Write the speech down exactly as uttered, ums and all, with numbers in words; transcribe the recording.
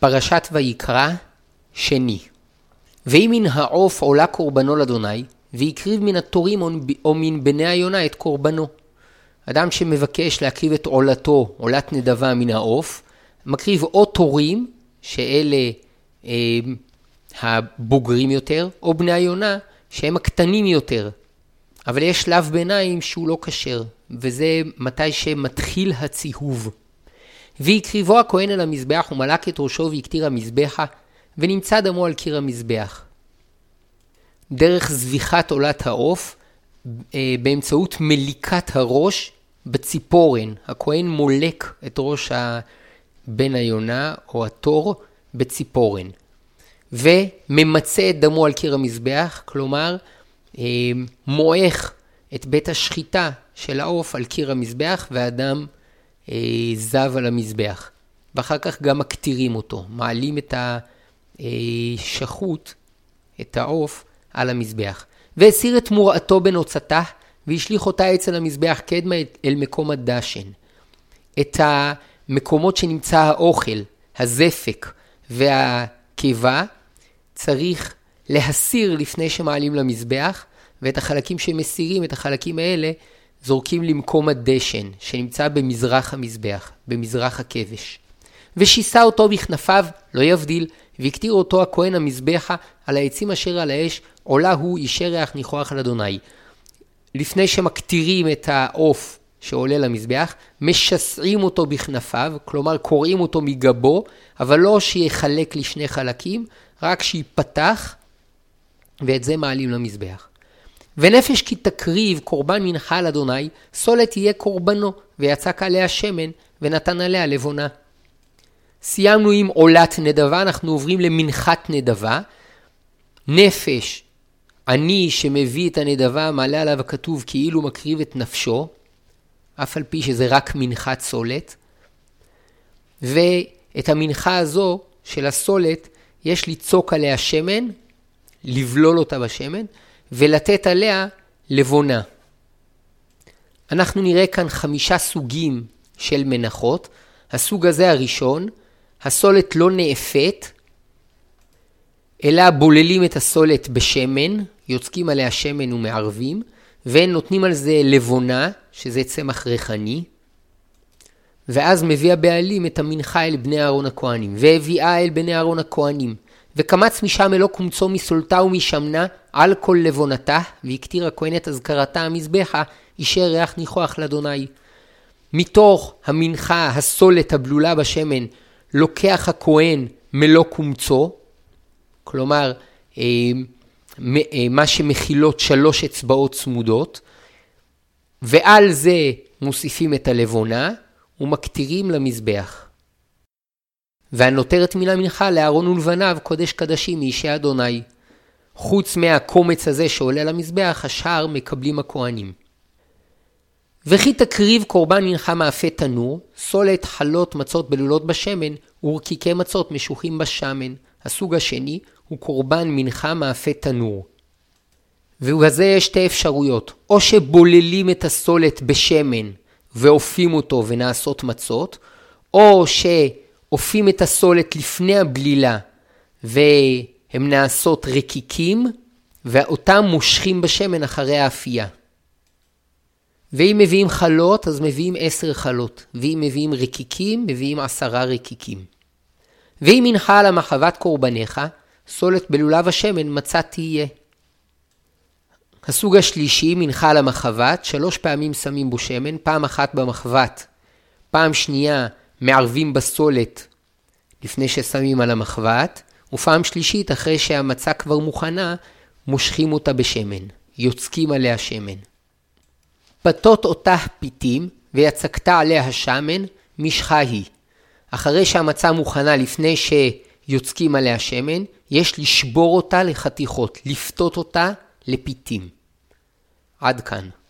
פרשת ויקרא שני. ואם מן העוף עולה קורבנו לאדוני, ויקריב מן התורים או מן בני היונה את קורבנו. אדם שמבקש להקריב את עולתו, עולת נדבה מן העוף, מקריב או תורים, שאלה אה, הבוגרים יותר, או בני היונה, שהם הקטנים יותר. אבל יש שלב ביניים שהוא לא כשר, וזה מתי שמתחיל הציהוב. ויקריבו הכהן אל המזבח ומלק את ראשו ויקטיר המזבחה, ונמצא דמו על קיר המזבח. דרך זביחת עולת העוף, באמצעות מליקת הראש בציפורן. הכהן מולק את ראש בן היונה או התור בציפורן. וממצא את דמו על קיר המזבח, כלומר מועך את בית השחיטה של העוף על קיר המזבח, והאדם זב על המזבח. ואחר כך גם מקטירים אותו, מעלים את השחות, את העוף, על המזבח. והסיר את מוראתו בנוצתה, והשליך אותה אצל המזבח קדמה אל מקום הדשן. את המקומות שנמצא האוכל, הזפק והקיבה, צריך להסיר לפני שמעלים למזבח, ואת החלקים שמסירים, את החלקים האלה, זורקים למקום הדשן, שנמצא במזרח המזבח, במזרח הכבש. ושיסה אותו בכנפיו, לא יבדיל, והקטיר אותו הכהן המזבחה על העצים אשר על האש, עולה הוא אישי ריח ניחוח על אדוני. לפני שמקטירים את העוף שעולה למזבח, משסעים אותו בכנפיו, כלומר קוראים אותו מגבו, אבל לא שיחלק לשני חלקים, רק שיפתח, ואת זה מעלים למזבח. ונפש כי תקריב קורבן מנחה על אדוני, סולת יהיה קורבנו, ויצק עליה שמן, ונתן עליה לבונה. סיימנו עם עולת נדבה, אנחנו עוברים למנחת נדבה. נפש, אני שמביא את הנדבה, מעלה עליו הכתוב כאילו מקריב את נפשו, אף על פי שזה רק מנחת סולת. ואת המנחה הזו של הסולת, יש ליצוק עליה שמן, לבלול אותה בשמן, ולתת עליה לבונה. אנחנו נראה כאן חמישה סוגים של מנחות. הסוג הזה הראשון, הסולת לא נאפת, אלא בוללים את הסולת בשמן, יוצקים עליה שמן ומערבים, ונותנים על זה לבונה, שזה צמח ריחני, ואז מביא הבעלים את המנחה אל בני אהרון הכהנים, והביאה אל בני אהרון הכהנים, וקמץ משם אלו קומצו מסולתה ומשמנה על כל לבונתה, והקטיר הכהן את אזכרתה המזבחה, אישר ריח ניחוח לאדוני. מתוך המנחה, הסולת הבלולה בשמן, לוקח הכהן מלוא קומצו, כלומר, מה שמכילות שלוש אצבעות צמודות, ועל זה מוסיפים את הלבונה, ומקטירים למזבח. והנותרת מן המנחה לאהרון ולבניו קודש קדשים מאישי אדוני. חוץ מהקומץ הזה שעולה למזבח, השאר מקבלים הכהנים. וכי תקריב קורבן מנחה מאפה תנור, סולת חלות מצות בלולות בשמן, ורקיקי מצות משוחים בשמן. הסוג השני הוא קורבן מנחה מאפה תנור. ובזה יש שתי אפשרויות. או שבוללים את הסולת בשמן ואופים אותו ונעשות מצות, או שאופים את הסולת לפני הבלילה והם נעשות רקיקים, ואותם מושכים בשמן אחרי האפייה. ואם מביאים חלות, אז מביאים עשר חלות. ואם מביאים רקיקים, מביאים עשרה רקיקים. ואם מנחה על המחבת קורבניך, סולת בלולב השמן מצה תהיה. הסוג השלישי, מנחה על המחבת, שלוש פעמים שמים בו שמן, פעם אחת במחבת, פעם שנייה מערבים בסולת לפני ששמים על המחבת, ופעם שלישית אחרי שהמצה כבר מוכנה, מושכים אותה בשמן, יוצקים עליה שמן. פתות אותה פיתים, ויצקתה עליה השמן, משחה היא. אחרי שהמצה מוכנה לפני שיוצקים עליה שמן, יש לשבור אותה לחתיכות, לפתות אותה לפיתים. עד כאן.